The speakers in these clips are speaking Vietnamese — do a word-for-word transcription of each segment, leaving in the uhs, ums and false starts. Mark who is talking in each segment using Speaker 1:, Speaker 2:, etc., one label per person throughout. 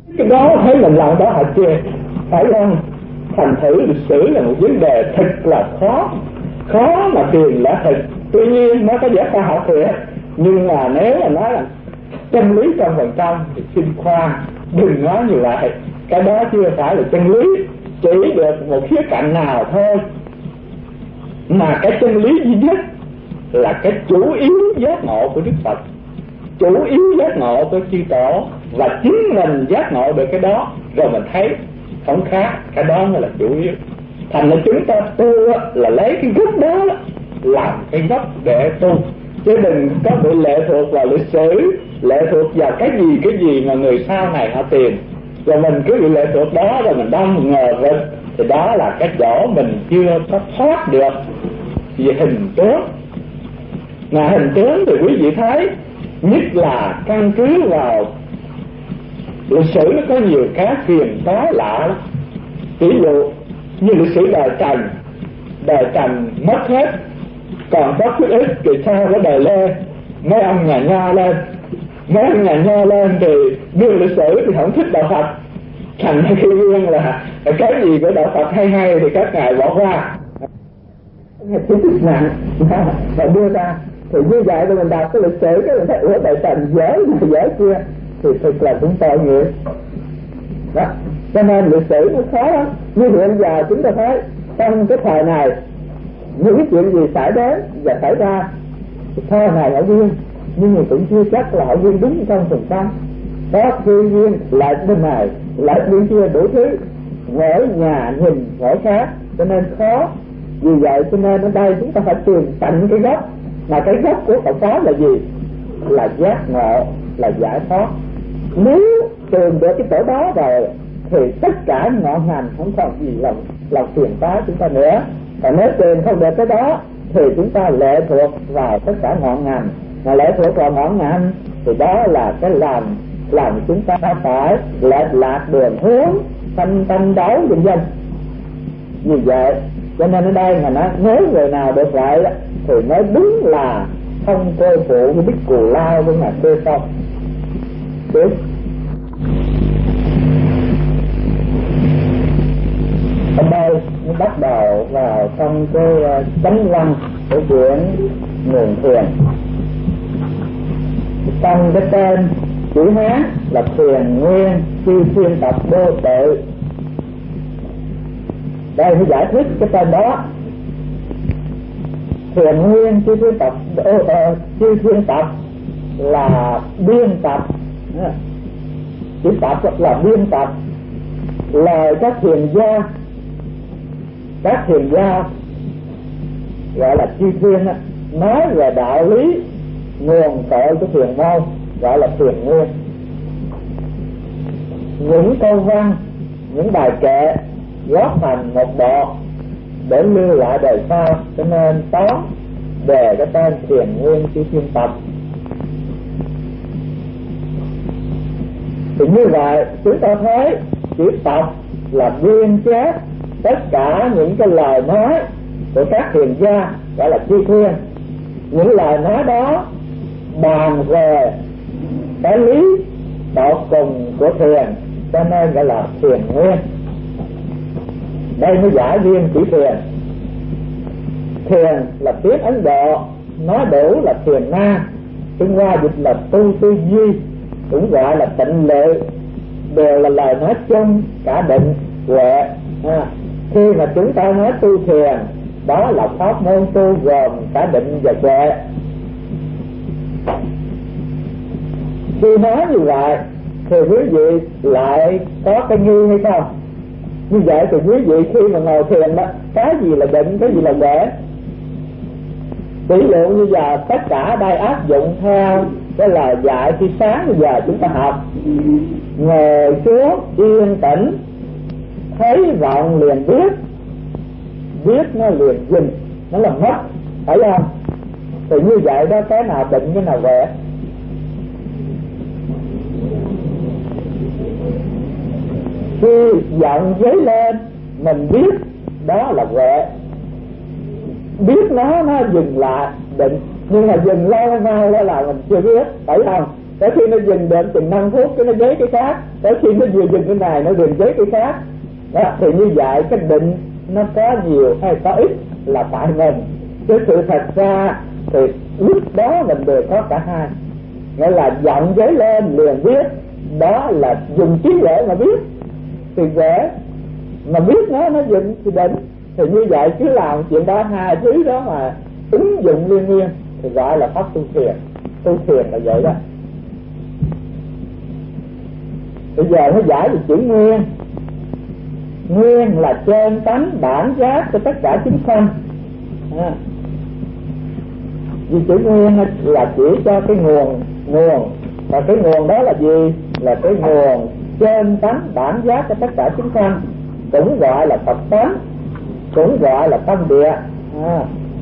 Speaker 1: Cái đó thấy mình làm đó hả chưa? Phải không? Thành thử lịch sử là một vấn đề thật là khó, khó mà truyền là thật. Tuy nhiên nó có vẻ khoa học thiệt, nhưng mà nếu mà nói là chân lý trăm phần trăm thì xin khoan đừng nói như vậy. Cái đó chưa phải là chân lý, chỉ được một khía cạnh nào thôi. Mà cái chân lý duy nhất là cái chủ yếu giác ngộ của Đức Phật, chủ yếu giác ngộ của chư tổ, và chính mình giác ngộ được cái đó rồi mình thấy không khác, cái đó mới là chủ yếu. Thành ra chúng ta tu là lấy cái gốc đó làm cái gốc để tu, chứ đừng có bị lệ thuộc vào lịch sử, lệ thuộc vào cái gì cái gì mà người sau này họ tìm, rồi mình cứ bị lệ thuộc đó rồi mình đâm ngờ vực, thì đó là cái chỗ mình chưa có thoát được về hình tướng. Mà hình tướng thì quý vị thấy, nhất là căn cứ vào lịch sử nó có nhiều cái phiền toái lạ lắm. Ví dụ như lịch sử đời Trần, đời Trần mất hết, còn có chút ít thì sau có đời Lê, mấy ông nhà Nho lên, mấy ông nhà Nho lên thì đưa lịch sử thì không thích đạo Phật, thành ra khi riêng là cái gì của đạo Phật hay hay thì các ngài bỏ qua, chỉ thích nặng và đưa ra. Thì như vậy thì mình đọc cái lịch sử cái mình thấy ủa đời Trần dễ này dễ kia, thì thực là cũng tội nghiệp đó. Cho nên lịch sử nó khó lắm. Như hiện giờ chúng ta thấy trong cái thời này những cái chuyện gì xảy đến và xảy ra, thời này ở duyên, nhưng mà cũng chưa chắc là ở duyên đúng trăm phần trăm. Có khi duyên lại bên này, lại bên kia đủ thứ, mỗi nhà nhìn mỗi khác, cho nên khó. Vì vậy cho nên ở đây chúng ta phải tìm tận cái gốc, mà cái gốc của Phật pháp là gì? Là giác ngộ, là giải thoát. Nếu tìm được cái chỗ đó rồi thì tất cả ngọn ngành không còn gì là là phiền toái chúng ta nữa. Còn nếu tìm không được cái đó thì chúng ta lệ thuộc vào tất cả ngọn ngành, mà lệ thuộc vào ngọn ngành thì đó là cái làm làm chúng ta phải lệch lạc đường hướng, thanh thanh đấu vân vân. Như vậy cho nên ở đây mà nói nếu người nào được vậy thì mới đúng là không cô phụ cái biết cù lao với mà quê không đúng. Ở đây nó bắt đầu vào trong cái chánh văn của quyển Nguồn Thiền. Trong cái tên chữ Hán là Thiền Nguyên Chư Thiên Tập Đô Tự. Đây phải giải thích cái tên đó. Thiền Nguyên Chư Thiên Tập Chư Thiên Tập là biên tập, chữ tập là biên tập lời các thiền gia, các thiền gia gọi là chư thiên nói về đạo lý nguồn cội của thiền môn gọi là thiền nguyên. Những câu văn, những bài kệ góp thành một bộ để lưu lại đời sau, cho nên tóm đề cái tên Thiền Nguyên Chư Thiên Tập. Thì như vậy chúng ta thấy chữ tập là biên chép tất cả những cái lời nói của các thiền gia gọi là chư thiên. Những lời nói đó bàn về cái lý tột cùng của thiền, cho nên gọi là thiền nguyên. Đây mới giải viên chữ thiền. Thiền là tiếng Ấn Độ, nói đủ là thiền na, tiếng Hoa dịch là tu tư duy, cũng gọi là tịnh lự, đều là lời nói chung cả định huệ. À, khi mà chúng ta nói tu thiền, đó là pháp môn tu gồm cả định và huệ. Khi nói như vậy thì quý vị lại có cái nghi hay không? Như vậy thì quý vị khi mà ngồi thiền đó, cái gì là định, cái gì là huệ? Ví dụ như giờ tất cả đây áp dụng theo cái lời dạy khi sáng bây giờ chúng ta học, ngồi xuống yên tĩnh, thấy vọng liền biết, biết nó liền dừng, nó là mất, phải không? Thì như vậy đó, cái nào định cái nào huệ? Khi giọng dấy lên mình biết, đó là huệ. Biết nó nó dừng lại định, nhưng mà dừng lâu mau đó là mình chưa biết, phải không? Tới khi nó dừng được chừng năm phút cái nó dấy cái khác, tới khi nó vừa dừng cái này nó dừng với cái khác đó. Thì như vậy cái định nó có nhiều hay có ít là tại mình, chứ sự thật ra thì lúc đó mình đều có cả hai. Nghĩa là giọng giấy lên liền biết, đó là dùng trí huệ mà biết thì dễ, mà biết nó nó dừng thì định. Thì như vậy cứ làm chuyện đó hai thứ đó mà ứng dụng liên miên thì gọi là pháp tu thiền. Tu thiền là vậy đó. Bây giờ nó giải về chữ nguyên. Nguyên là trên tánh bản giác của tất cả chúng sanh. À. Vì chữ nguyên là chỉ cho cái nguồn nguồn và cái nguồn đó là gì? Là cái nguồn trên tánh bản giác của tất cả chúng sanh, cũng gọi là Phật tánh, cũng gọi là tâm địa. À.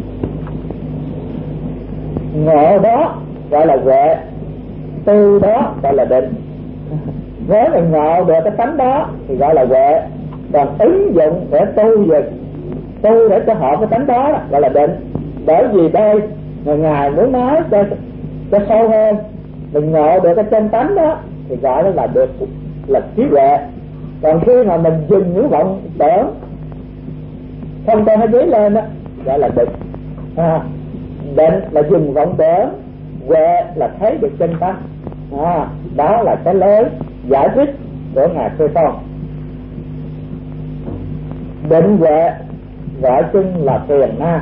Speaker 1: Ngộ đó gọi là huệ, tu đó gọi là định. Nếu mình ngộ được cái tánh đó thì gọi là huệ, còn ứng dụng để tu về tu để cho họ cái tánh đó gọi là định. Bởi vì đây người ngài muốn nói cho cho sâu hơn, mình ngộ được cái chân tánh đó thì gọi đó là được là trí huệ. Còn khi mà mình dừng những vọng tưởng không cho nó dấy lên đó gọi là định. À, định là dừng vọng tưởng, huệ là thấy được chân tánh. À, đó là cái lối giải thích của ngài Thế Tôn. Định huệ gọi chung là thiền na.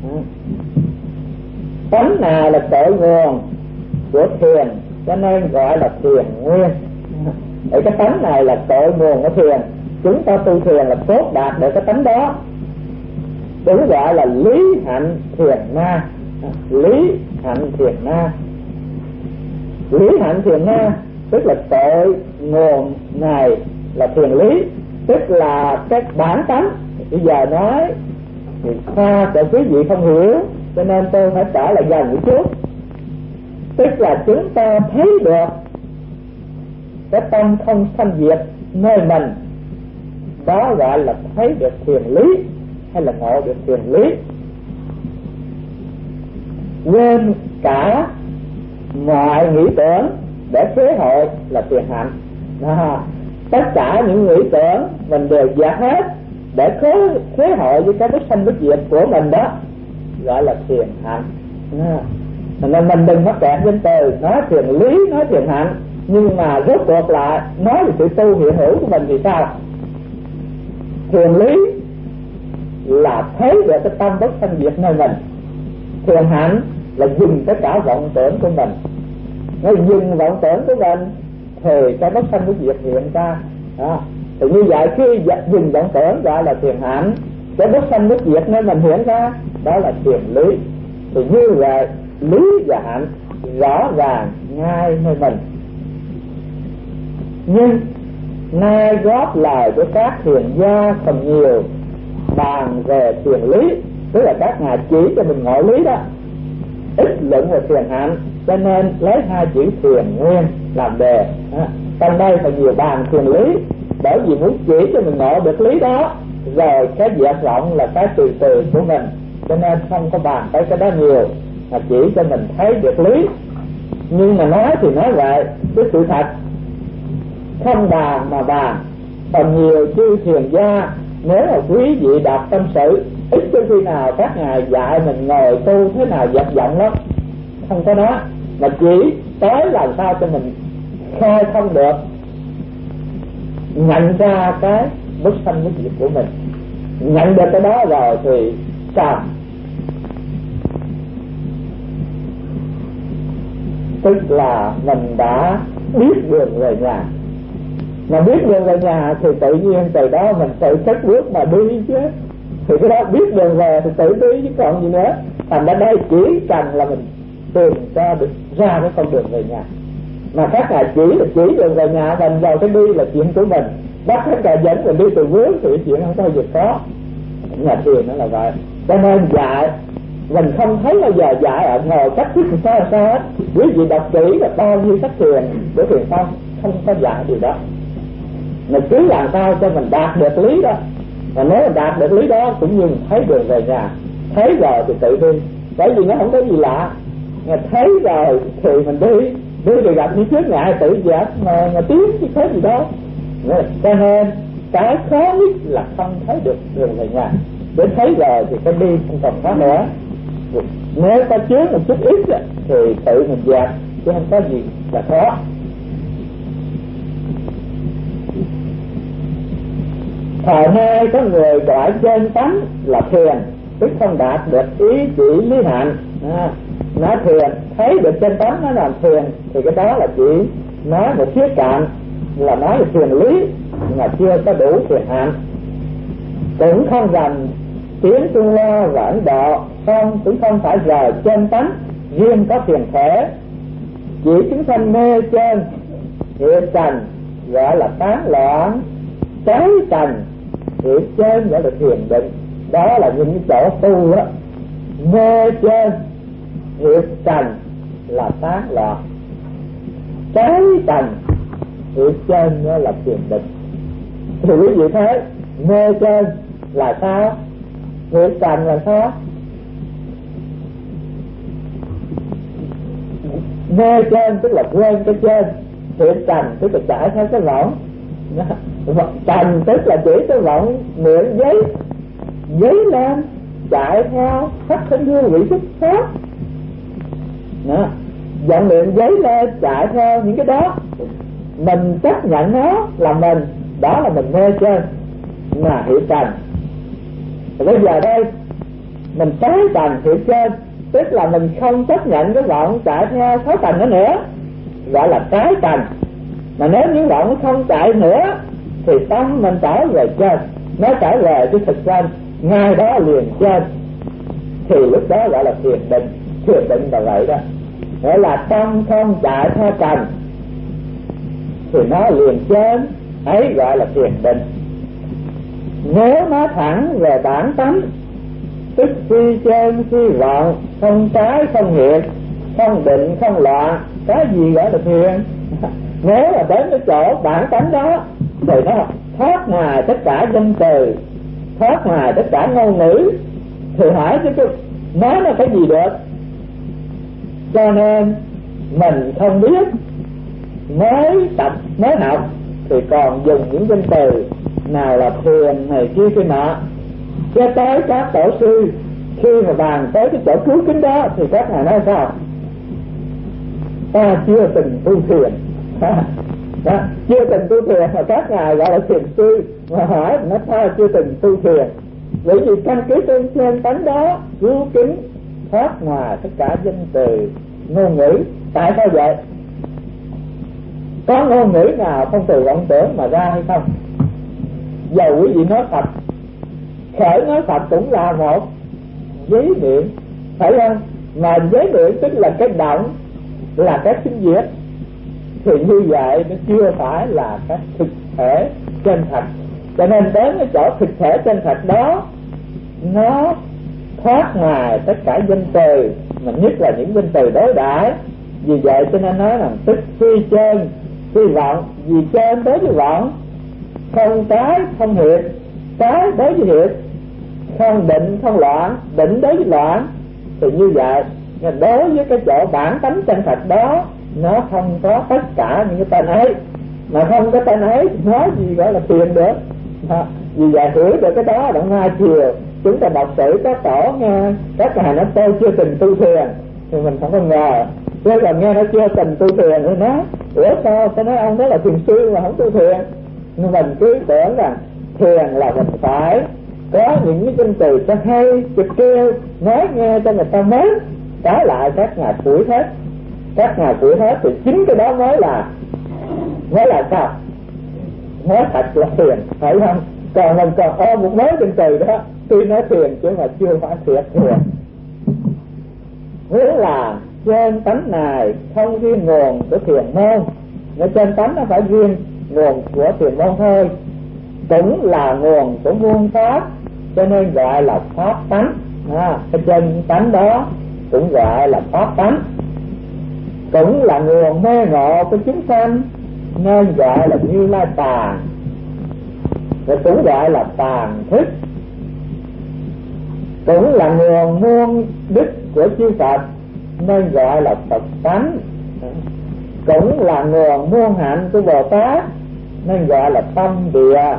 Speaker 1: Tánh nào là cội nguồn của thiền cho nên gọi là thiền nguyên. Ở cái tánh này là cội nguồn của thiền, chúng ta tu thiền là tốt đạt được cái tánh đó, đúng gọi là lý hạnh thiền na. Lý hạnh thiền na, lý hạnh thiền na tức là cội nguồn này là thiền lý, tức là cái bản tánh. Bây giờ nói thì xa cho quý vị không hiểu, cho nên tôi phải trả lại gần một chút. Tức là chúng ta thấy được cái tâm không sanh diệt nơi mình, đó gọi là thấy được thiền lý hay là ngộ được thiền lý. Quên cả mọi nghĩ tưởng để chế hội là thiền hạnh. À, tất cả những nghĩ tưởng mình đều dẹp hết để khế, khế hội với cái bất sanh bất diệt của mình, đó gọi là thiền hạnh. À, nên mình đừng mắc kẹt với từ nói thiền lý, nói thiền hạnh, nhưng mà rốt cuộc lại nói về sự tu hiện hữu của mình thì sao? Thiền lý là thấy được cái tâm bất sanh diệt nơi mình, thiền hạnh là dừng tất cả vọng tưởng của mình. Nếu dừng vọng tưởng của mình thì cái bất sanh bất diệt hiện ra. À, thì như vậy khi dừng vọng tưởng gọi là thiền hạnh, cái bất sanh bất diệt nơi mình hiện ra đó là thiền lý. Thì như vậy lý và hạnh rõ ràng ngay nơi mình. Nhưng nay góp lời với các thiền gia phần nhiều bàn về thiền lý, tức là các ngài chỉ cho mình ngộ lý đó, ít luận về thiền hạnh, cho nên lấy hai chữ thiền nguyên làm đề. Trong đây phải nhiều bàn thiền lý, bởi vì muốn chỉ cho mình ngộ được lý đó, rồi cái dẹp rộng là cái từ từ của mình, cho nên không có bàn tới cái đó nhiều, mà chỉ cho mình thấy được lý. Nhưng mà nói thì nói vậy, cái sự thật không bàn mà bàn. Còn nhiều chư thiền gia, nếu mà quý vị đọc tâm sự, ít cho khi nào các ngài dạy mình ngồi tu thế nào dẹp rộng lắm, không có đó, mà chỉ tới làm sao cho mình khai thông được, nhận ra cái bất sanh bất diệt của mình. Nhận được cái đó rồi thì sao? Tức là mình đã biết đường về nhà. Mà biết đường về nhà thì tự nhiên từ đó mình tự cất bước mà đi chứ. Thì cái đó biết đường về thì tự đi chứ còn gì nữa. Thành ra đây chỉ cần là mình tìm ra được ra cái con đường về nhà. Mà các ngài chỉ là chỉ đường về nhà, mình vào cái đi là chuyện của mình. Bắt các ngài dẫn mình đi từ vướng thì chuyện không bao giờ có. Nhà thiền nó là vậy. Cho nên dạy mình không thấy bao giờ dạy ở ngồi cách thức thì sao là sao hết. Quý vị đọc kỹ là bao nhiêu sách thiền của thiền tông không có dạy điều đó. Mình cứ làm sao cho mình đạt được lý đó. Và nếu mà đạt được lý đó cũng như mình thấy đường về nhà. Thấy rồi thì tự đi, bởi vì nó không có gì lạ. Nghe thấy rồi thì mình đi, Nếu thì gặp những chướng ngại tự giác mà, mà tiến chứ thế gì đó. Cho nên cái khó nhất là không thấy được đường về nhà. Đến thấy rồi thì cái đi không còn khó nữa. Nếu có chướng một chút ít thì tự mình dẹp, chứ không có gì là khó. Thời nay có người gọi trên tánh là thiền, tức không đạt được ý chỉ lý hạnh. À, nói thiền, thấy được trên tánh nó làm thiền, thì cái đó là chỉ nói một khía cạnh, là nói về thiền lý, mà chưa có đủ thiền hạnh. Cũng không dành tiến tu lo và Ấn Độ, không cũng không phải rời trên tánh riêng có thiền thể. Chỉ chúng sanh mê trên hiện trần gọi là tán loạn, cháy trần hiện trên gọi là thiền định. Đó là những chỗ tu đó. Mê trên hiện trần là tán loạn, cháy trần hiện trên đó là thiền định. Thì quý vị thấy mê trên là sao, hiện trần là sao? Mê trên tức là quên cái trên, hiện trần tức là chạy theo cái võng. Trần tức là chỉ cái võng miệng giấy giấy lên chạy theo sắc thanh hương vị xuất pháp. Giọng miệng giấy lên chạy theo những cái đó, mình chấp nhận nó là mình, đó là mình mê trên mà hiện trần. Bây giờ đây mình tái trần hiện trên, tức là mình không chấp nhận cái vọng chạy theo sáu trần nữa nữa, gọi là tái trần. Mà nếu những vọng không chạy nữa thì tâm mình trở về trên, nó trở về cái thực trên, ngay đó liền trên, thì lúc đó gọi là thiền định. Thiền định là vậy đó, nghĩa là tâm không chạy theo trần thì nó liền trên, ấy gọi là thiền định. Nếu nó thẳng về bản tánh, tức phi trên phi vọng, không trái không hiện, không định không loạn, cái gì gọi là thiền? Nếu là đến cái chỗ bản tánh đó thì nó thoát ngoài tất cả danh từ, thoát ngoài tất cả ngôn ngữ, thì hỏi chứ tôi nói nó cái gì được? Cho nên mình không biết, mới tập mới học thì còn dùng những danh từ nào là thiền này kia kia nọ. Cho tới các tổ sư khi mà bàn tới cái chỗ cứu kính đó thì các ngài nói sao? Ta chưa từng tu thiền. Đó, chưa từng tu thiền mà các ngài gọi là thiền sư, mà hỏi nó ta chưa từng tu thiền. Bởi vì căn cứ trên trên tánh đó cứu kính thoát ngoài tất cả danh từ ngôn ngữ. Tại sao vậy? Có ngôn ngữ nào không từ vọng tưởng mà ra hay không? Dầu quý vị nói Phật, khởi nói Phật cũng là một giấy miệng, phải không? Mà giấy miệng tức là cái động, là cái sinh diệt, thì như vậy nó chưa phải là cái thực thể chân thật. Cho nên đến cái chỗ thực thể chân thật đó, nó thoát ngoài tất cả danh từ, mà nhất là những danh từ đối đãi. Vì vậy cho nên nói rằng tức phi trên phi vọng, vì trên đối với vọng, không trái không hiện, trái đối với hiện, không định không loạn, định đối với loạn. Thì như vậy đối với cái chỗ bản tánh chân thật đó, nó không có tất cả những cái tên ấy. Mà không có tên ấy nói gì gọi là thiền được. À, vì vậy hiểu được cái đó động hai chiều. Chúng ta đọc sử các tổ nghe các ngài nói tôi chưa từng tu thiền, thì mình không có ngờ. Thế là nghe nó chưa từng tu thiền thì nói ủa sao tôi nói ông đó là thiền sư mà không tu thiền. Nhưng mình cứ tưởng rằng thiền là mình phải có những cái danh từ cho hay, cho kêu nói nghe cho người ta mới. Trái lại các ngài phủi hết, các ngài phủi hết thì chính cái đó mới là mới là sao? Nói thật là thiền, phải không? Còn mình còn ôm một mớ danh từ đó, tuy nói thiền chứ mà chưa phải thiệt thiền. Nghĩa là trên tánh này không riêng nguồn của thiền môn, nhưng trên tánh nó phải riêng nguồn của thiền môn thôi, cũng là nguồn của muôn pháp, cho nên gọi là pháp tánh. À, cái trên tánh đó cũng gọi là pháp tánh, cũng là nguồn mê ngộ của chúng sanh, nên gọi là Như Lai Tàn, rồi cũng gọi là tàn thức, cũng là nguồn muôn đức của chư Phật, nên gọi là Phật tánh. cũng là nguồn muôn hạnh của Bồ Tát, nên gọi là tâm địa.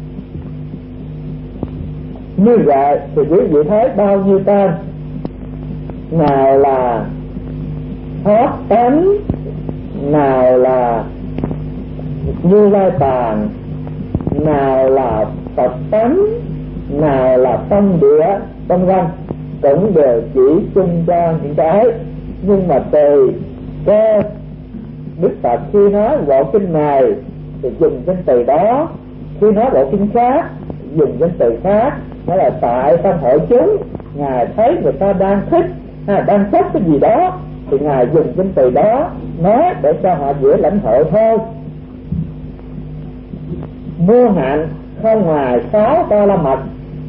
Speaker 1: Như vậy thì quý vị thấy bao nhiêu tên, nào là thoát tánh, nào là Như Lai Tạng, nào là Phật tánh, nào là tâm địa, vân vân, cũng đều chỉ chung cho những cái. Nhưng mà tùy cái Đức Phật khi nói bộ kinh này thì dùng danh từ đó, khi nói bộ kinh khác dùng danh từ khác. Đó là tại trong hội chúng Ngài thấy người ta đang thích hay đang thích cái gì đó thì Ngài dùng danh từ đó nói để cho họ dễ lãnh hội thôi. Muôn hạnh không ngoài sáu ba la mật,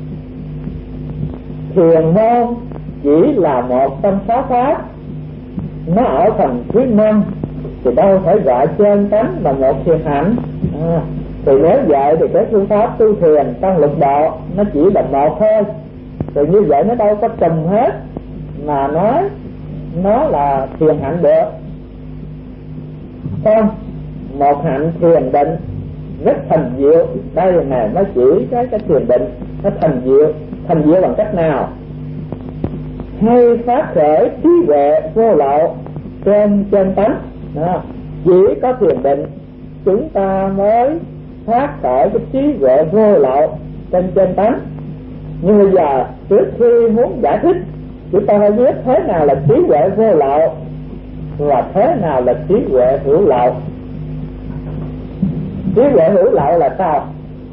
Speaker 1: thiền môn chỉ là một trong sáu pháp, nó ở phần thứ năm thì đâu phải gọi chân tánh là một thiền hạnh. À, thì nếu vậy thì cái phương pháp tu thiền trong lục độ nó chỉ là một thôi. Thì như vậy nó đâu có trùng hết mà nói nó là thiền hạnh được. Không, một hạnh thiền định rất thành diệu. Đây là này nó chỉ cái cái thiền định nó thành diệu. Thành diệu bằng cách nào? Hay phát khởi trí huệ vô lậu trên chân tánh. Đó. Chỉ có thiền định chúng ta mới phát khởi cái trí huệ vô lậu trên chân tánh. Nhưng bây giờ trước khi muốn giải thích, chúng ta phải biết thế nào là trí huệ vô lậu và thế nào là trí huệ hữu lậu. Trí huệ hữu lậu là sao?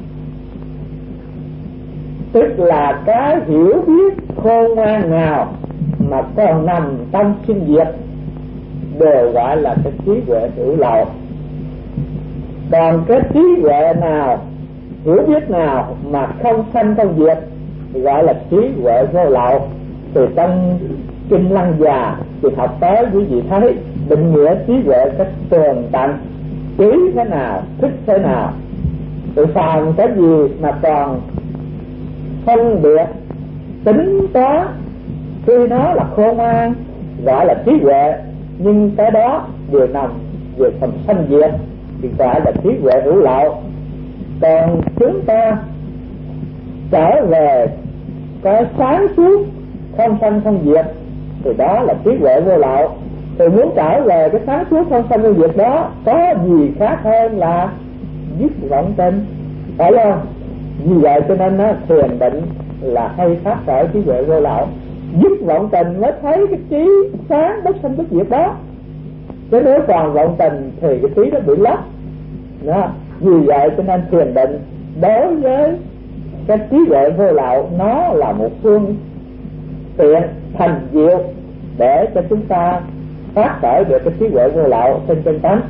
Speaker 1: Tức là cái hiểu biết khôn ngoan nào mà còn nằm trong sinh diệt đều gọi là cái trí huệ hữu lậu. Còn cái trí huệ nào, hiểu biết nào mà không sanh không diệt gọi là trí huệ vô lậu. Thì trong Kinh Lăng Già thì học tới quý vị thấy định nghĩa trí huệ cách tường tận, trí thế nào, thức thế nào. Thì phàm cái gì mà còn phân biệt tính toán khi nó là khôn ngoan gọi là trí huệ, nhưng cái đó vừa nằm về phần sanh diệt thì gọi là trí huệ hữu lậu. Còn chúng ta trở về cái sáng suốt không sanh không diệt thì đó là trí huệ vô lậu. Thì muốn trở về cái sáng suốt không sanh không diệt đó có gì khác hơn là dứt vọng tình, phải không? Vì vậy cho nên nó thiền định là hay phát khởi trí huệ vô lậu. Dứt vọng tình mới thấy cái trí sáng bất sanh bất diệt đó. Chứ nếu còn vọng tình thì cái trí nó bị lấp. Đó. Vì vậy cho nên thiền định đối với cái trí huệ vô lậu nó là một phương tiện thành diệu để cho chúng ta phát khởi được cái trí huệ vô lậu trên chân tánh.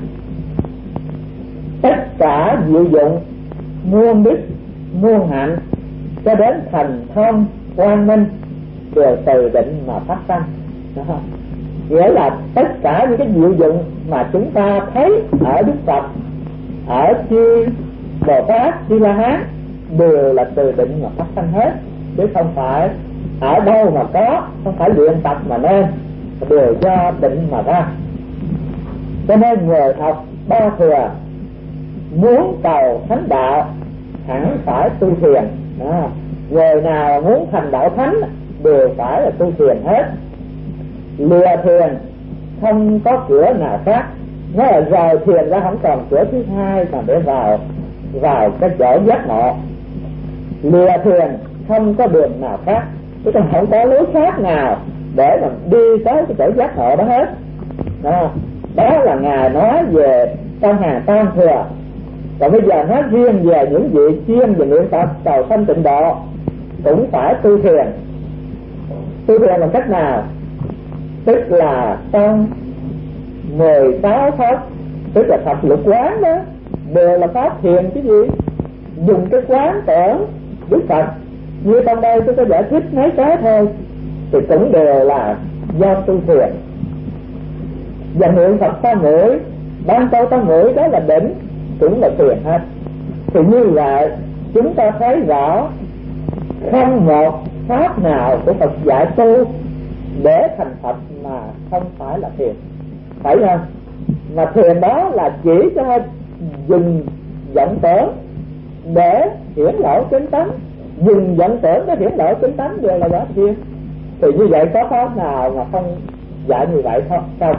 Speaker 1: Tất cả diệu dụng muôn đức muôn hạnh cho đến thành thông quang minh đều từ định mà phát sinh. Nghĩa là tất cả những cái diệu dụng mà chúng ta thấy ở Đức Phật, ở chư Bồ Tát, chư La Hán đều là từ định mà phát sinh hết, chứ không phải ở đâu mà có, không phải luyện tập mà nên, đều do định mà ra. Cho nên người học Ba Thừa muốn cầu thánh đạo hẳn phải tu thiền. Đó. Người nào muốn thành đạo thánh đều phải là tu thiền hết. Lìa thiền không có cửa nào khác. Nó là rời thiền ra không còn cửa thứ hai mà để vào vào cái chỗ giác ngộ. Lìa thiền không có đường nào khác, chứ không có lối khác nào để mà đi tới cái chỗ giác ngộ đó hết. Đó, đó là Ngài nói về trong hàng Tam Thừa. Còn bây giờ nói riêng về những vị chuyên về niệm Phật cầu sanh tịnh độ cũng phải tu thiền. Tu thiền bằng cách nào? Tức là trong mười sáu pháp, tức là thập lục quán đó, đều là pháp thiền chứ gì. Dùng cái quán tưởng Đức Phật, như trong đây tôi có giải thích mấy cái thôi, thì cũng đều là do tu thiền. Và niệm Phật ta ngửi, ban câu ta ngửi đó là đỉnh, cũng là thiền hết. Thì như vậy chúng ta thấy rõ không một pháp nào của Phật dạy tu để thành Phật mà không phải là thiền, phải không? mà thiền đó là chỉ cho dừng vọng tưởng để hiển lộ chánh tánh, dừng vọng tưởng để hiển lộ chánh tánh rồi là đó thiền. Thì như vậy có pháp nào mà không dạy như vậy không? Không.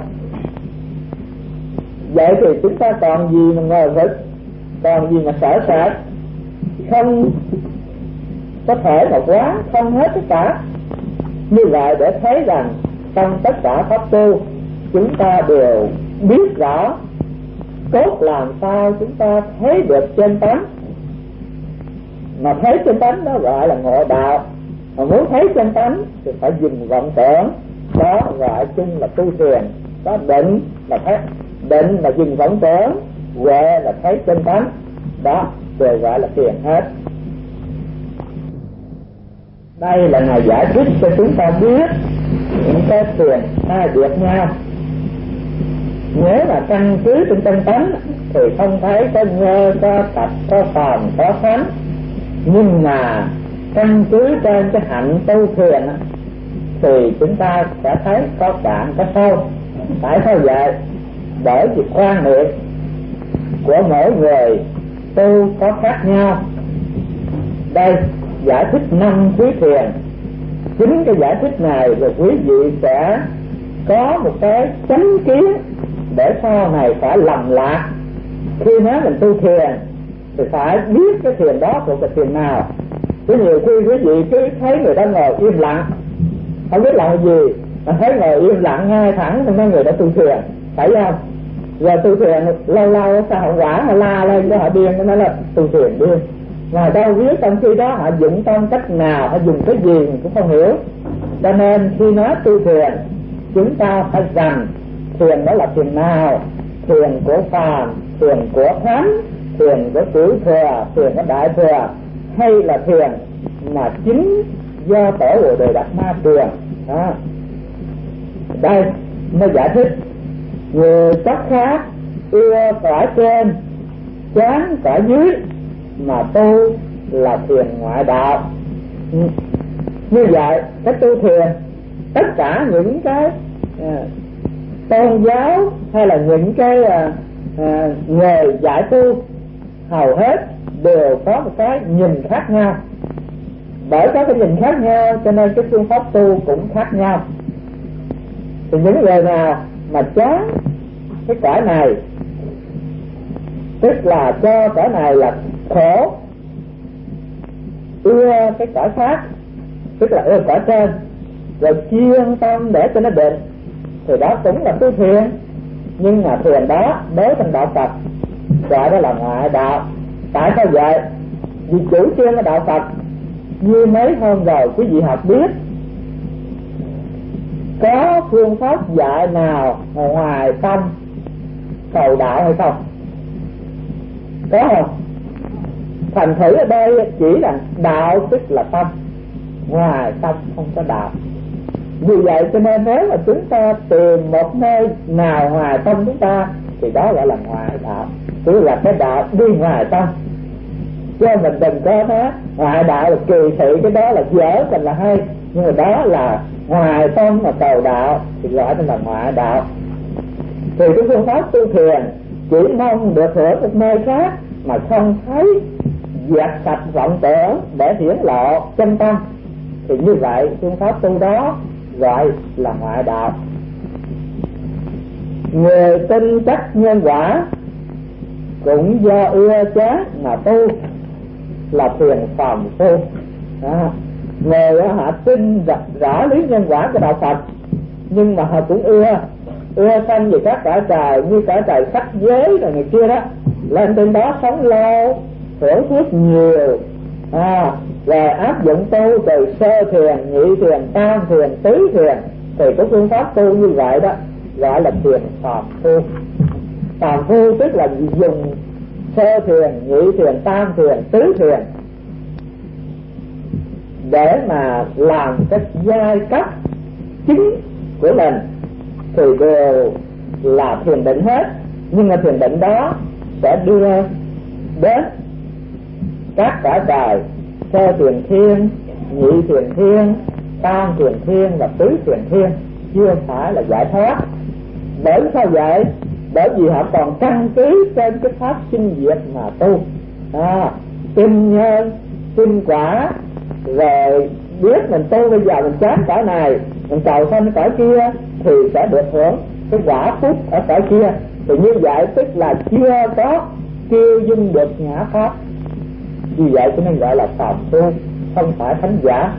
Speaker 1: Vậy thì chúng ta còn gì mà ngờ vực, còn gì mà sợ sệt, không có thể mà quá không hết tất cả. Như vậy để thấy rằng trong tất cả pháp tu chúng ta đều biết rõ cốt làm sao chúng ta thấy được chân tánh, mà thấy chân tánh đó gọi là ngộ đạo. Mà muốn thấy chân tánh thì phải dừng vọng tưởng, đó gọi chung là tu thiền. Có định là thấy định là dừng vọng tưởng, huệ là thấy chân tánh, đó đều gọi là thiền hết. Đây là Ngài giải thích cho chúng ta biết những cái thiền hai biệt nhau. Nếu là căn cứ trên chân tánh thì không thấy có nhơ, có tập, có phòng, có thánh. Nhưng mà căn cứ trên cái hạnh tu thiền thì chúng ta sẽ thấy có cạn, có sâu. Tại sao vậy? Bởi vì quan niệm của mỗi người tu có khác nhau. Đây giải thích năm quý thiền. Chính cái giải thích này rồi quý vị sẽ có một cái chánh kiến để sau này phải lầm lạc. Khi nói mình tu thiền thì phải biết cái thiền đó của cái thiền nào. Chứ nhiều khi quý vị cứ thấy người ta ngồi im lặng, không biết làm gì, mà thấy ngồi im lặng ngay thẳng thì mấy người đã tu thiền, phải không? Rồi tu thiền lâu lâu sao hậu quả mà la lên cho họ điên, nó nói là tu thiền điên. Mà đâu biết trong khi đó họ dụng tâm cách nào, họ dùng cái gì mình cũng không hiểu. Cho nên khi nói tu thiền, chúng ta phải rằng thiền đó là thiền nào, thiền của phàm, thiền của thánh, thiền của tiểu thừa, thiền của đại thừa, hay là thiền mà chính do tổ Bồ Đề Đạt Ma truyền. Đó. Đây mới giải thích người sắc khác ưa cõi trên, chán cõi dưới, mà tu là thiền ngoại đạo. Như vậy cái tu thiền, tất cả những cái à, tôn giáo hay là những cái à, à, nghề giải tu hầu hết đều có một cái nhìn khác nhau. Bởi có cái nhìn khác nhau cho nên cái phương pháp tu cũng khác nhau. Thì những người nào mà chán cái cõi này, tức là cho cõi này là khổ, ưa cái cõi khác, tức là ưa cõi trên, rồi chuyên tâm để cho nó định, thì đó cũng là tu thiền. Nhưng mà thiền đó đối trong đạo Phật gọi đó là ngoại đạo. Tại sao vậy? Vì chủ trương của đạo Phật như mấy hôm rồi quý vị học biết, có phương pháp dạy nào ngoài tâm cầu đạo hay không? Có không? Thành thử ở đây chỉ là đạo tức là tâm, ngoài tâm không có đạo. Vì vậy cho nên nếu mà chúng ta tìm một nơi nào ngoài tâm chúng ta thì đó gọi là ngoài đạo, tức là cái đạo đi ngoài tâm. Chứ mình đừng có nói ngoại đạo là kỳ thị, cái đó là dở mình là hay. Nhưng mà đó là ngoài tâm mà cầu đạo thì gọi là ngoại đạo. Thì cái phương pháp tu thiền chỉ mong được hưởng một nơi khác mà không thấy dẹp sạch vọng tưởng để hiển lộ chân tâm, thì như vậy phương pháp tu đó gọi là ngoại đạo. Người tin chắc nhân quả cũng do ưa chán mà tu là thiền phàm tu. Đó. Người họ tin rõ lý nhân quả của đạo Phật, nhưng mà họ cũng ưa ưa sanh về các cõi trời, như cõi trời sắc giới rồi người kia đó, lên trên đó sống lâu, hưởng phước nhiều, à, rồi áp dụng tu từ sơ thiền, nhị thiền, tam thiền, tứ thiền, thì cái phương pháp tu như vậy đó gọi là thiền phàm tu. Phàm tu tức là dùng sơ thiền, nhị thiền, tam thiền, tứ thiền để mà làm cái giai cấp chính của mình, thì đều là thiền định hết. Nhưng mà thiền định đó sẽ đưa đến các cõi trời sơ thiền thiên, nhị thiền thiên, tam thiền thiên và tứ thiền thiên, chưa phải là giải thoát. Bởi sao vậy? bởi vì họ còn căn cứ trên cái pháp sinh diệt mà tu, à, tin nhân tin quả, rồi biết mình tu bây giờ mình chán cõi này, mình cầu sanh cõi kia thì sẽ được hưởng cái quả phúc ở cõi kia. Thì như vậy tức là chưa có tiêu dung được ngã pháp, vì vậy cho nên gọi là phàm tu, không phải thánh giả.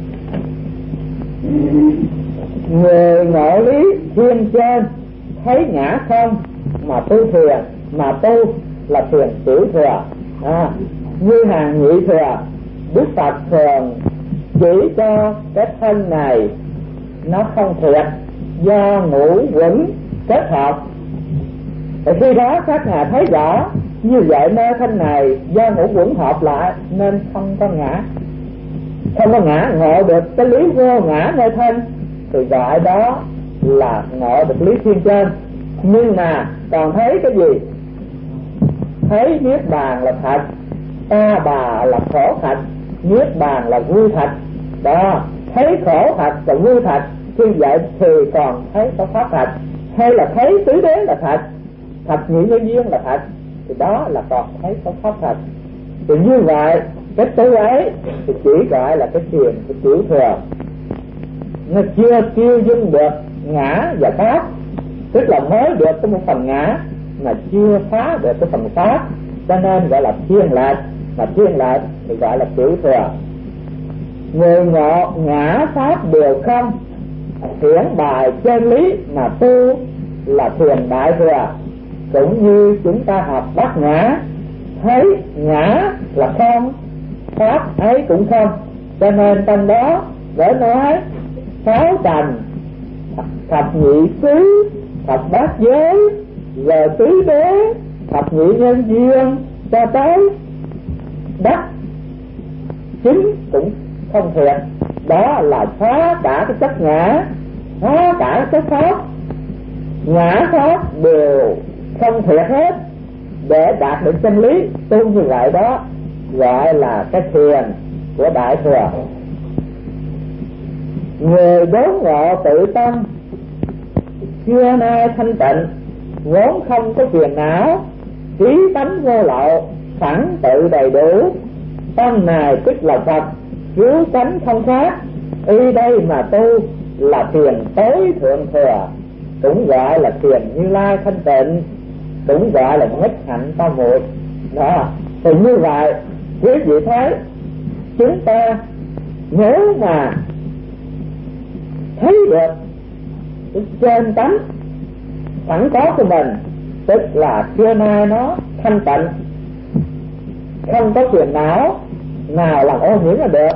Speaker 1: Người ngộ lý thiên trên thấy ngã không mà tu thiền, mà tu là thiền tiểu thừa, à, như hàng nhị thừa. Đức Phật thường chỉ cho cái thân này nó không thiệt, do ngũ quẩn kết hợp. Thì khi đó các ngài thấy rõ như vậy nơi thân này do ngũ quẩn hợp lại nên không có ngã, không có ngã, ngộ được cái lý vô ngã nơi thân thì gọi đó là ngộ được lý thiên trên. Nhưng mà còn thấy cái gì? Thấy niết bàn là thật, ta bà là khổ thật, niết bàn là vui thật. Đó, thấy khổ thật và vui thật, như vậy thì còn thấy có pháp thật. Hay là thấy tứ đế là thật, thật nhị nhân duyên là thật, thì đó là còn thấy có pháp thật. Thì như vậy cái tu ấy thì chỉ gọi là cái thiền của tiểu thừa, nó chưa tiêu dung được ngã và pháp, tức là mới được cái một phần ngã mà chưa phá được cái phần pháp, cho nên gọi là thiên lệch. Mà thiên lệch thì gọi là tiểu thừa. Người ngộ ngã pháp đều không, hiển bài chân lý mà tu là thiền đại thừa. Cũng như chúng ta học bát nhã, thấy ngã là không, pháp ấy cũng không, cho nên trong đó để nói sáu trần, thập nhị xứ, thập bát giới, rồi tứ đế, thập nhị nhân duyên, cho tới đất chính cũng không thiệt. Đó là phá cả cái chất ngã, phá cả cái pháp, ngã pháp đều không thiệt hết để đạt được chân lý. Tu như vậy đó gọi là cái thiền của đại thừa. Người đốn ngộ tự tâm xưa nay thanh tịnh, vốn không có phiền não, trí tánh vô lậu, sẵn tự đầy đủ. Tâm này tức là Phật, cứu cánh không khác. Y đây mà tu là thiền tối thượng thừa, cũng gọi là thiền Như Lai thanh tịnh, cũng gọi là nhất hạnh tam muội. Đó, thì như vậy quý vị thấy chúng ta nếu mà thấy được cái trên tánh sẵn có của mình, tức là xưa nay nó thanh tịnh, không có phiền não nào làm ô nhiễm là được.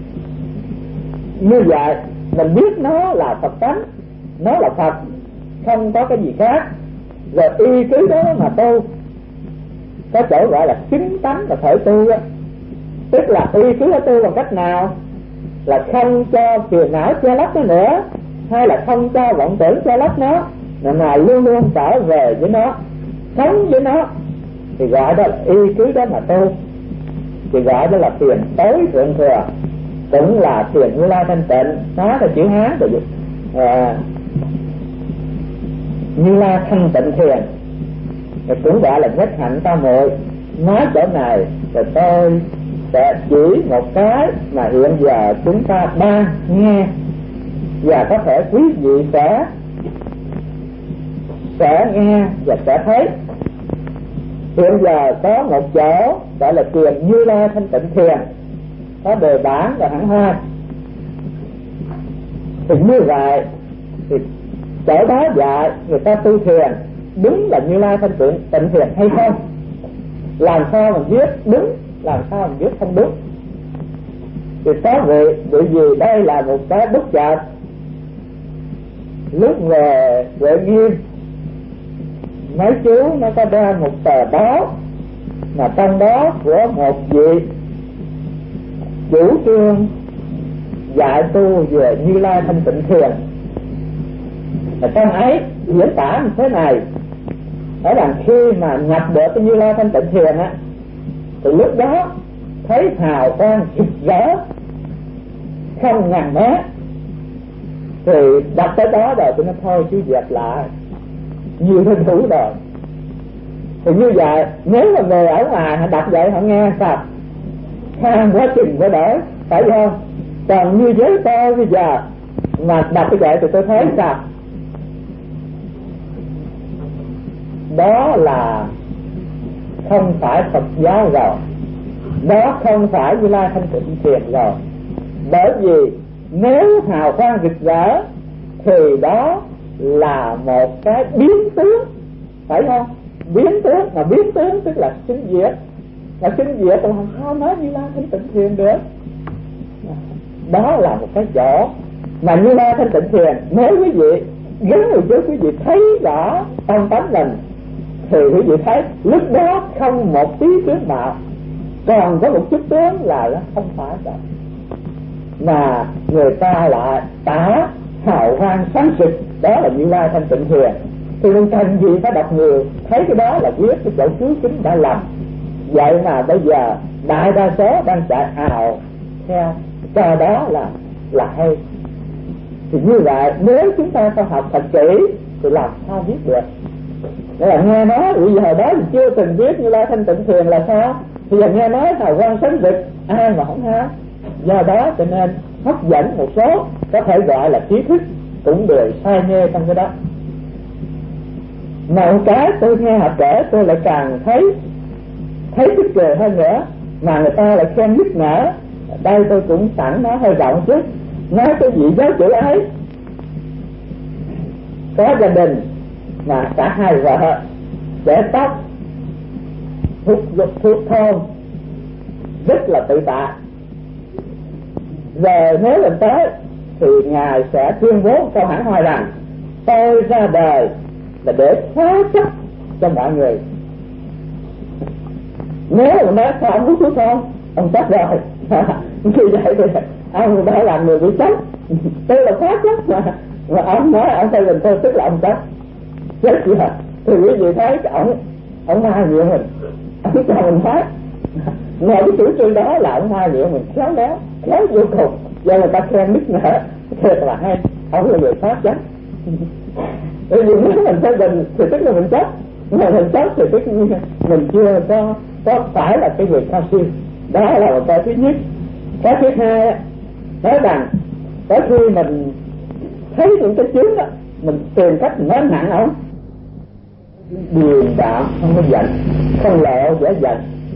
Speaker 1: Như vậy mình biết nó là Phật tánh, nó là Phật, không có cái gì khác, rồi y cứ đó mà tu. Có chỗ gọi là chính tánh là khởi tu á, tức là y cứ tu bằng cách nào? Là không cho phiền não che lấp nó nữa, hay là không cho vọng tưởng che lấp nó, mà luôn luôn trở về với nó, sống với nó, thì gọi đó là y cứ đó mà tu, thì gọi đó là thiền tối thượng thừa, cũng là thiền Như Lai thanh tịnh. Nó là chữ Hán rồi, à, Như Lai thanh tịnh thiền, thì cũng gọi là nhất hạnh tam muội. Nói chỗ này rồi tôi sẽ chỉ một cái mà hiện giờ chúng ta đang nghe, và có thể quý vị sẽ sẽ nghe và sẽ thấy. Hiện giờ có một chỗ gọi là thiền Như Lai thanh tịnh thiền, có đề bản và hẳn hoi. Thì như vậy thì chỗ đó dạy người ta tu thiền đúng là Như Lai thanh tịnh tịnh thiền hay không? Làm sao mình biết đúng, làm sao mình biết không đúng? Thì có vị bởi vì đây là một cái bất chợt, lúc về Huệ Nghiêm mấy chú nó có đem một tờ báo mà trong đó của một vị chủ trương dạy tu về Như Lai thanh tịnh thiền. Và trong ấy diễn tả như thế này, ở đằng khi mà nhập được cái Như Lai thanh tịnh thiền á, thì lúc đó thấy hào quang rực rỡ không ngàn mét, thì đặt tới đó rồi tôi nói thôi chứ dẹp lại, nhiều hình thủ rồi. Thì như vậy nếu mà người ở ngoài họ đọc vậy họ nghe sao ha, quá trình quá đỡ, phải không? Còn như với tôi bây giờ mà đọc cái vậy thì tôi thấy sao? Đó là không phải Phật giáo rồi, đó không phải Như Lai Thanh Tịnh Thiền rồi. Bởi vì nếu hào quang rực rỡ thì đó là một cái biến tướng, phải không? Biến tướng, mà biến tướng tức là sinh diệt, mà sinh diệt còn làm sao nói Như Lai Thanh Tịnh Thiền được? Đó là một cái chỗ mà Như Lai Thanh Tịnh Thiền, nếu quý vị gắn một chút quý vị thấy rõ trong tấm mình thì quý vị thấy lúc đó không một tí tướng mạo, còn có một chút tướng là nó không phải rồi, mà người ta lại tả hào quang sáng rực, đó là Như Lai Thanh Tịnh Thiền. Thì mình cần gì phải đọc nhiều, thấy cái đó là viết cái chỗ cứu kính đã lầm. Vậy mà bây giờ đại đa số đang chạy ào theo cho đó là là hay. Thì như vậy nếu chúng ta không học thật kỹ thì làm sao biết được? Để là nghe nói bây giờ đó thì chưa từng biết Như Lai Thanh Tịnh Thiền là sao, thì giờ nghe nói hào quang sáng rực ai mà không ham. Do đó cho nên hấp dẫn một số có thể gọi là trí thức cũng đều say mê trong cái đó. Mà một cái tôi nghe họ kể tôi lại càng thấy thấy tức cười hơn nữa, mà người ta lại khen nức nở. Đây tôi cũng sẵn nói hơi rộng chút, nói cái vị giáo chủ ấy có gia đình mà cả hai vợ để tóc thuốc thuốc thôn rất là tự tạ. Về nếu lần tới thì ngài sẽ tuyên bố câu hẳn hoài rằng tôi ra đời là để phá chấp cho mọi người. Nếu mà nói sao ông hút thuốc thôn, ông chấp rồi như vậy thì ông đã làm người bị chấp. Tôi là phá chấp mà mà ông nói ông phải mình tôi tức là ông chấp chết chưa. Thì quý vị thấy ông ông mai nhiều mình, ông cho mình phát ngoài cái chủ trương đó là ông mai nhiều mình khéo léo khéo vô cùng, do người ta khen nức nở thiệt là hay. Ông là người phát chấp. Bởi vì nếu mình phê bình thì tức là mình chấp, mà mình chấp thì tức mình chưa có có phải là cái người cao siêu. Đó là một cái thứ nhất. Cái thứ hai nói rằng tới khi mình thấy những cái chứng đó mình tìm cách nói nặng ông, điềm đạm không có giận, không lộ dễ giận,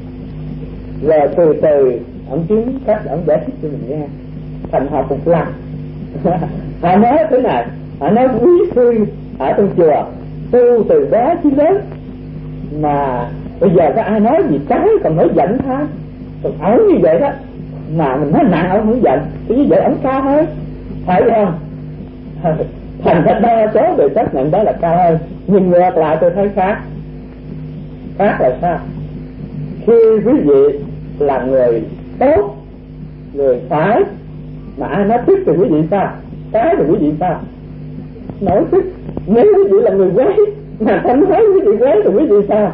Speaker 1: rồi từ từ ông chứng cách ông giải thích cho mình nghe thành họ phục lăng. Họ nói thế này, họ nói quý sư ở trong chùa tu từ bé chí lớn mà bây giờ có ai nói gì trái còn nói giận thôi, còn ổng như vậy đó mà mình nói nặng ổng không giận thì như vậy ổng cao hơn, phải không? Thành ra đa số người chấp nhận đó là cao hơn. Nhưng ngược lại tôi thấy khác. Khác là sao? Khi quý vị là người tốt, người phải, mà ai nói thích thì quý vị sao? Cái thì quý vị sao? Nổi thích. Nếu quý vị là người quấy mà không thấy quý vị quấy thì quý vị sao?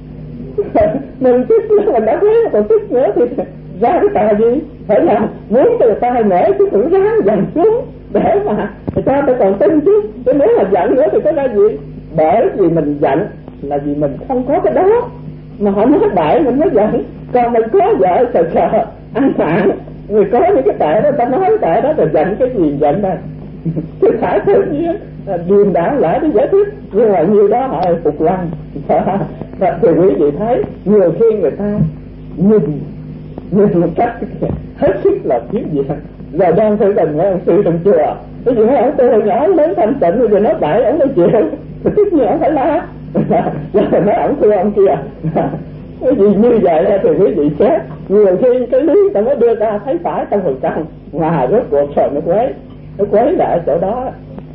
Speaker 1: Mình thích nữa, mình đã quấy còn thích nữa thì ra cái tà gì? Phải làm muốn cho người ta nể chứ thử ráng dần xuống để mà người ta phải còn tin chứ. Chứ nếu mà giận nữa thì có ra gì? Bởi vì mình giận là vì mình không có cái đó, mà họ nói bậy mình mới giận. Còn mình có vợ sợ sợ ăn mặn, người có những cái tệ đó, ta nói cái tệ đó rồi giận cái gì giận đây? Chứ phải tự nhiên điềm đạm lại để giải thích. Nhưng mà nhiều đó họ phục lăng. Thì quý vị thấy nhiều khi người ta nhìn nhìn một cách hết sức là kiếm gì rồi đang thử tình với ông sư trong chùa, cái gì nói ông tôi nhỏ lớn thanh tịnh rồi nói bậy ông nói chịu thì tất nhiên ông phải la rồi nói ông thưa ông kia. Cái gì như vậy thì quý vị xét nhiều khi cái lý ta mới đưa ra thấy phải trăm phần trăm mà rốt cuộc rồi nó quấy nó quấy lại chỗ đó.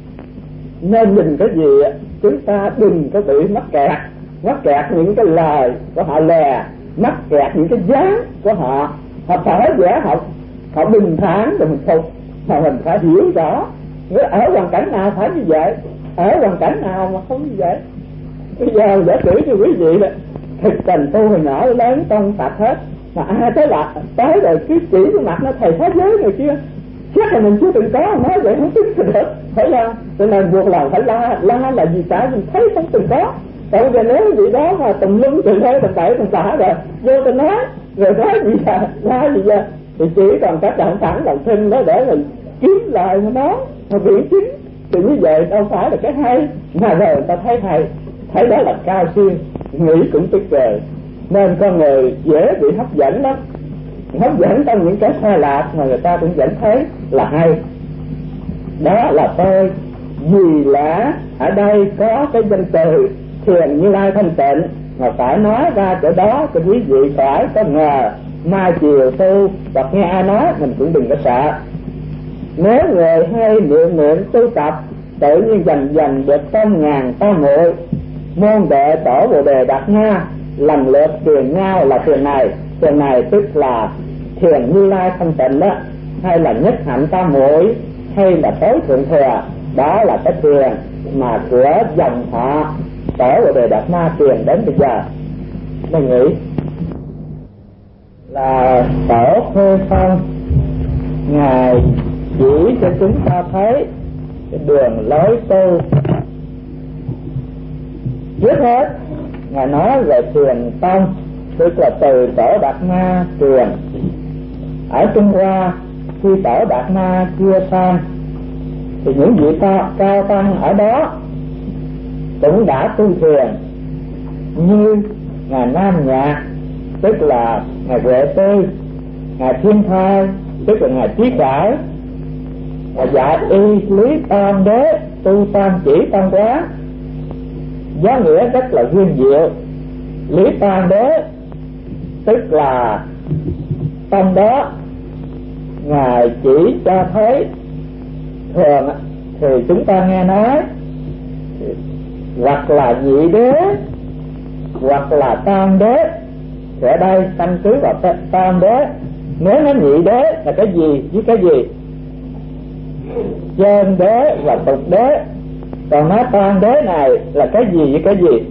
Speaker 1: Nên nhìn cái gì chúng ta đừng có bị mắc kẹt mắc kẹt những cái lời của họ lè, mắc kẹt những cái dáng của họ. Họ phải dễ học, họ bình thản rồi mình phục, mà mình phải hiểu rõ ở hoàn cảnh nào phải như vậy, ở hoàn cảnh nào mà không như vậy. Bây giờ giả sử cho quý vị là thực tình tu hồi nhỏ lớn trong tạp hết, mà ai tới là tới rồi cứ chỉ cái mặt nó thầy pháp giới người kia chắc là mình chưa từng có, nói vậy không tin được, phải không? Cho nên buộc lòng phải la, la là gì cả mình thấy không từng có. Còn giờ nếu gì đó mà tùm lum từ thế tùm bậy tùm bạ rồi vô tình nói rồi nói gì à, la gì à, thì chỉ còn các động thẳng động sinh đó để mình kiếm lời của nó mà biện chứng. Thì như vậy đâu phải là cái hay, mà rồi người ta thấy hay, thấy đó là cao siêu, nghĩ cũng tuyệt vời. Nên con người dễ bị hấp dẫn lắm, hấp dẫn trong những cái sai lạc mà người ta cũng vẫn thấy là hay. Đó là tôi vì lẽ ở đây có cái danh từ Thiền Như Lai thanh tịnh mà phải nói ra chỗ đó cho quý vị phải có ngờ mai chiều tu hoặc nghe ai nói mình cũng đừng có sợ. Nếu người hay niệm niệm tu tập tự nhiên dần dần được trăm ngàn tam muội môn đệ tổ Bồ Đề Đạt Ma lần lượt truyền nhau là thiền này, thiền này tức là Thiền Như Lai thanh tịnh đó, hay là nhất hạnh tam muội, hay là tối thượng thừa. Đó là cái thiền mà của dòng họ tổ Bồ Đề Đạt Ma truyền đến bây giờ. Mình nghĩ là tổ Phê Phong ngài chỉ cho chúng ta thấy cái đường lối tu. Trước hết ngài nói về thiền tông, tức là từ tổ Đạt Ma truyền. Ở Trung Hoa khi tổ Đạt Ma chưa sang thì những vị cao, cao tăng ở đó cũng đã tu thiền, như ngài Nam Nhạc tức là ngài Huệ Tư, ngài Thiên Thai tức là ngài Trí Khải, ngài Dạ Y Lý Tam Đế tu tam chỉ tam quán, giá nghĩa rất là huyền diệu. Lý Tam Đế tức là trong đó ngài chỉ cho thấy thường thì chúng ta nghe nói hoặc là nhị đế hoặc là tam đế. Thì ở đây căn cứ vào tam đế. Nếu nó nhị đế là cái gì với cái gì? Chân đế và tục đế. Còn nói tam đế này là cái gì với cái gì?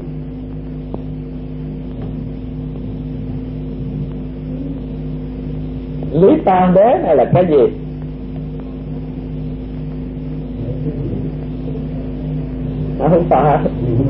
Speaker 1: Lý tam đế này là cái gì? Nó không phải.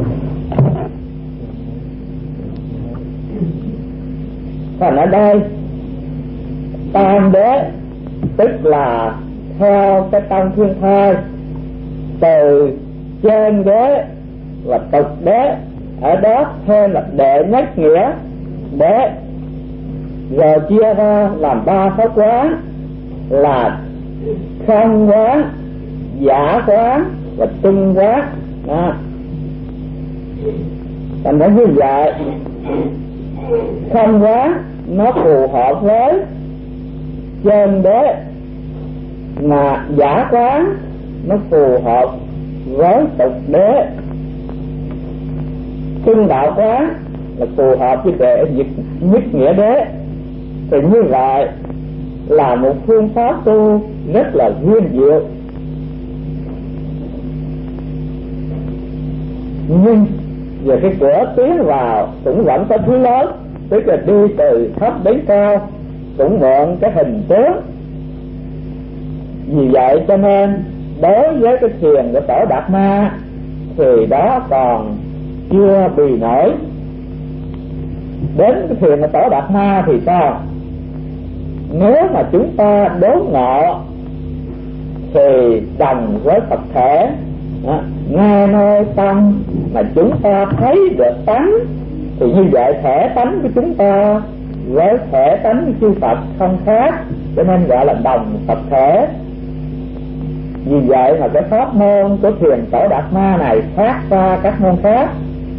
Speaker 1: Còn ở đây tam đế tức là theo cái tăng Thiên Thai, từ trên đế và tục đế, ở đó thêm là đệ nhất nghĩa đế, rồi chia ra làm ba pháp quán là không quán, giả quán và trung quán. À, thành ra như vậy không quán nó phù hợp với chân đế, mà giả quán nó phù hợp với tục đế, trung đạo quán là phù hợp với đệ nhất nghĩa đế. Thì như vậy là một phương pháp tu rất là huyền diệu. Nhưng về cái cửa tiến vào cũng vẫn có thứ lớn, tức là đi từ thấp đến cao, cũng mượn cái hình tướng. Vì vậy cho nên đối với cái thiền của tổ Đạt Ma thì đó còn chưa bì nổi. Đến cái thiền của tổ Đạt Ma thì sao? Nếu mà chúng ta đốn ngộ thì đồng với Phật thể, đó, nghe nơi tâm mà chúng ta thấy được tánh, thì như vậy thể tánh của chúng ta với thể tánh của chư Phật không khác, cho nên gọi là đồng Phật thể. Vì vậy mà cái pháp môn của thiền tổ Đạt Ma này khác xa các môn khác,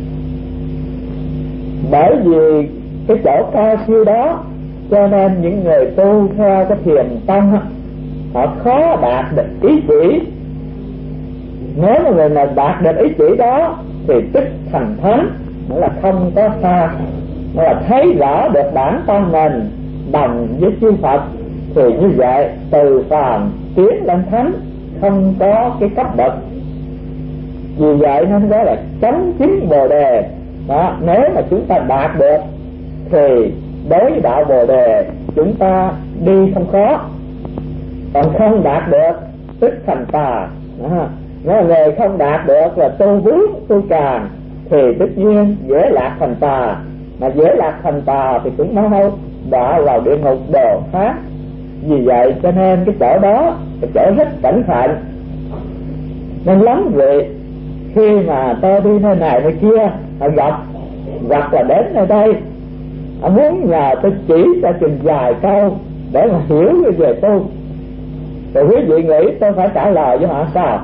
Speaker 1: bởi vì cái chỗ cao siêu đó cho nên những người tu theo cái thiền tông họ khó đạt được ý chỉ. Nếu mà người nào đạt được ý chỉ đó thì tức thành thánh, nghĩa là không có xa, nghĩa là thấy rõ được bản thân mình đồng với chư Phật, thì như vậy từ phàm tiến lên thánh không có cái cấp bậc. Vì vậy nên đó là chánh chính Bồ Đề đó. Nếu mà chúng ta đạt được thì đối với đạo Bồ Đề chúng ta đi không khó. còn không đạt được tức thành tà. Nếu người không đạt được là tu vướng tu tràn thì tất nhiên dễ lạc thành tà, mà dễ lạc thành tà thì cũng mau đọa vào địa ngục đồ khác. Vì vậy cho nên cái chỗ đó cái chỗ rất cẩn thận. Nên lắm vị khi mà tôi đi nơi này nơi kia họ gặp hoặc là đến nơi đây, họ muốn nhờ tôi chỉ cho chừng vài câu để mà hiểu về tu, rồi quý vị nghĩ tôi phải trả lời với họ sao?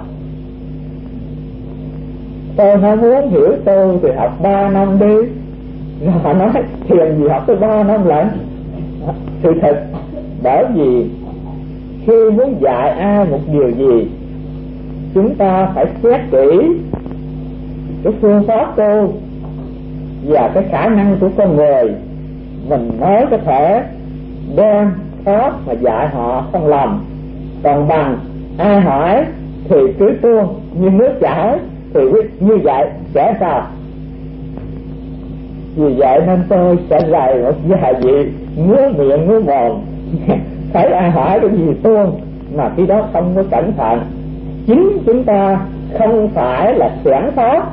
Speaker 1: Tôi nói muốn hiểu tu thì học ba năm đi. Rồi họ nói thiền gì học tới ba năm lận. Sự thật bởi vì khi muốn dạy ai một điều gì, chúng ta phải xét kỹ cái phương pháp tu và cái khả năng của con người, mình mới có thể đem pháp mà dạy họ không lầm. Còn bằng ai hỏi thì cứ tuôn như nước chảy thì như vậy sẽ sao? Vì vậy nên tôi sẽ dạy một vài vị ngứa miệng ngứa mồm thấy ai hỏi cái gì tuôn, mà khi đó không có cẩn thận. Chính chúng ta không phải là xoảng pháp,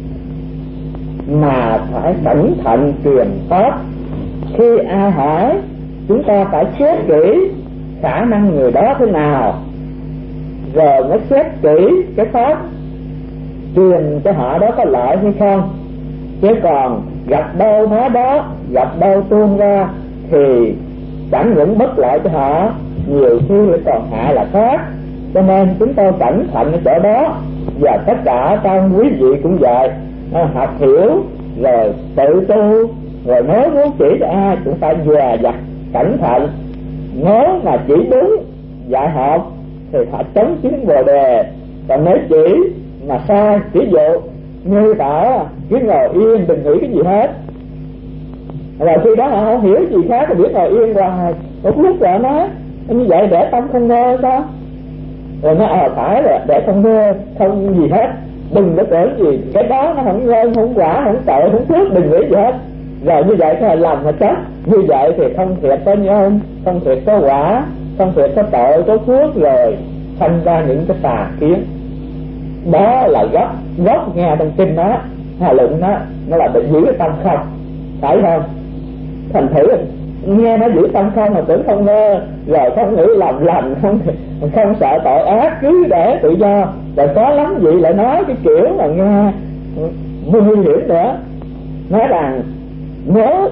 Speaker 1: mà phải cẩn thận truyền pháp. Khi ai hỏi chúng ta phải xét kỹ khả năng người đó thế nào, rồi mới xét kỹ cái pháp truyền cho họ đó có lợi hay không. Chứ còn gặp đâu nói đó, gặp đâu tuôn ra thì chẳng những bất lợi cho họ, nhiều khi lại còn hại là khác. Cho nên chúng tôi cẩn thận ở chỗ đó. Và tất cả trong quý vị cũng vậy, học hiểu rồi tự tu, rồi nếu muốn chỉ cho ai cũng phải dè dặt cẩn thận. Nếu mà chỉ đúng dạy học thì họ chống chứng bồ đề, còn nếu chỉ mà sai, ví dụ như bảo cứ ngồi yên đừng nghĩ cái gì hết, rồi khi đó họ không hiểu gì khác thì biết ngồi yên hoài. Một lúc rồi nói như vậy để tâm không nghe sao? Rồi nó ờ phải rồi, để không nghe không gì hết, đừng có tưởng gì cái đó nó không nhân không quả không tội không phước, đừng nghĩ gì hết. Rồi như vậy thì làm mà chắc, như vậy thì không thiệt có nhân, không thiệt có quả, không thiệt có tội có phước, rồi thành ra những cái tà kiến. Đó là gốc gốc nghe trong kinh đó, hà luận đó, nó là định giữ cái tâm không, phải không? Thành thử nghe nó giữ tâm không mà tưởng không nghe, rồi không nghĩ làm lành, không không sợ tội ác, cứ để tự do. Rồi có lắm vị lại nói cái kiểu mà nghe nguy hiểm nữa, nói rằng nếu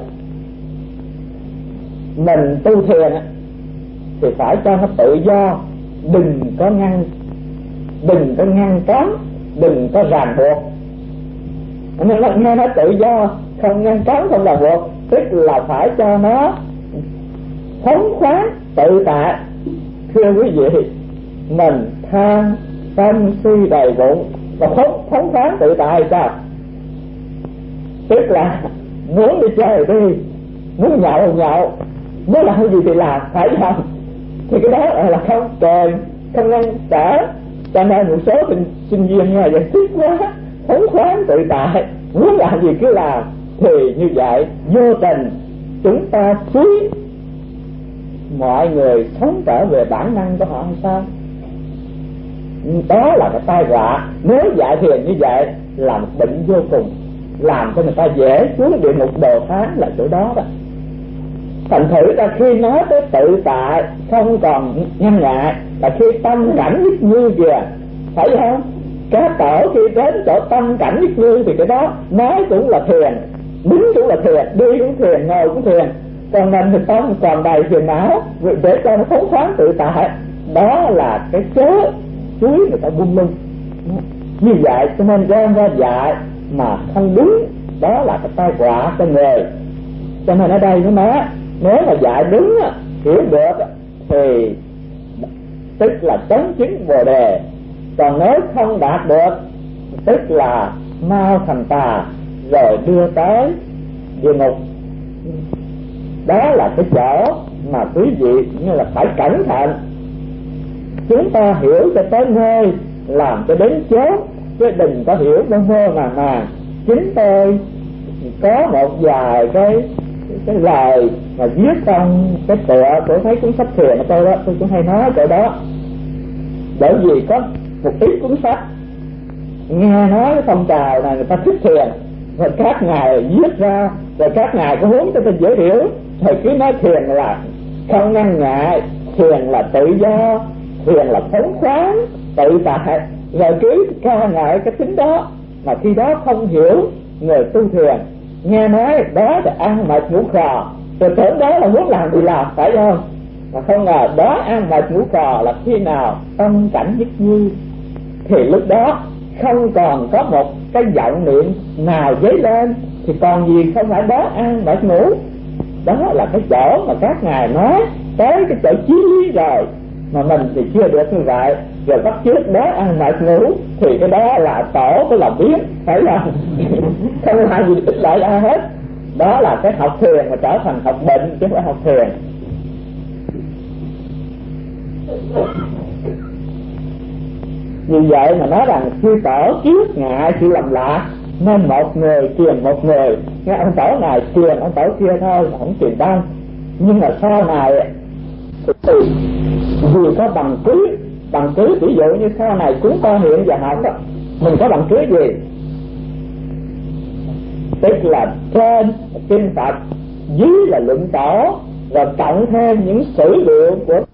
Speaker 1: mình tu thiền thì phải cho nó tự do, đừng có ngăn đừng có ngăn cấm, đừng có ràng buộc. Nên nghe nó tự do, không ngăn cấm, không ràng buộc, tức là phải cho nó phóng khoáng tự tại. Thưa quý vị, mình tham sân si đầy bụng và phóng phóng khoáng tự tại sao? Tức là muốn đi chơi đi, muốn nhậu nhậu, muốn làm gì thì làm, phải không? Thì cái đó là không kèm, không ngăn trở. Cho nên một số sinh, sinh viên nghe vậy thích quá, phóng khoáng tự tại, muốn làm gì cứ làm. Thì như vậy vô tình chúng ta suy mọi người sống trở về bản năng của họ hay sao? Đó là cái tai họa. Nếu dạy thiền như vậy là một bệnh vô cùng, làm cho người ta dễ xuống địa ngục đồ tháng là chỗ đó đó. Thành thử ra khi nói tới tự tại không còn ngăn ngại là khi tâm cảnh nhất như kìa, phải không? Các tổ khi đến chỗ tâm cảnh nhất như thì cái đó nói cũng là thiền, đứng cũng là thiền, đi cũng thiền, ngồi cũng thiền. Còn mình thì tâm còn đầy phiền não, để cho nó phóng khoáng tự tại, đó là cái cớ chuối người ta buông lung. Như vậy cho nên đem ra dạy mà không đúng, đó là cái tai họa cho người. Cho nên ở đây nó nói nếu mà dạy đúng hiểu được thì tức là chống chứng bồ đề, còn nếu không đạt được tức là mau thành tà rồi đưa tới địa ngục. Đó là cái chỗ mà quý vị như là phải cẩn thận. Chúng ta hiểu cho tới nơi, làm cho đến chốn, chứ đừng có hiểu mơ mơ màng màng. Chính tôi có một vài cái cái lời mà viết trong cái tựa của thấy cuốn sách thiền của tôi đó, tôi cũng hay nói chỗ đó. Bởi vì có một ít cuốn sách nghe nói cái phong trào này người ta thích thiền, rồi các ngài viết ra, rồi các ngài có hướng cho tôi dễ hiểu, thầy cứ nói thiền là không ngăn ngại, thiền là tự do, thiền là phóng khoáng, tự tại, rồi cứ ca ngợi cái tính đó. Mà khi đó không hiểu, người tu thiền nghe nói đó là ăn mệt ngủ khò, rồi tưởng đó là muốn làm gì làm, phải không? Mà không ngờ đó ăn mệt ngủ khò là khi nào tâm cảnh nhất như, thì lúc đó không còn có một cái vọng niệm nào dấy lên, thì còn gì không phải đó ăn mệt ngủ. Đó là cái chỗ mà các ngài nói tới cái chỗ chí lý rồi, mà mình thì chưa được như vậy, rồi bắt chước đó ăn mệt ngủ, thì cái đó là tổ cái lòng biết, phải không? Không ai gì ích lợi ai hết. Đó là cái học thiền mà trở thành học bệnh, chứ không phải học thiền. Vì vậy mà nói rằng sư tổ kiết ngại sự lầm lạc, nên một người truyền một người. Nghe ông tổ này truyền ông tổ kia thôi, không truyền đông. Nhưng mà sau này thì vì có bằng cứ, bằng cứ ví dụ như sau này chúng ta hiện giờ học đó, mình có bằng cứ gì? Tức là trên kinh Phật, dưới là luận tổ, và cộng thêm những sử liệu của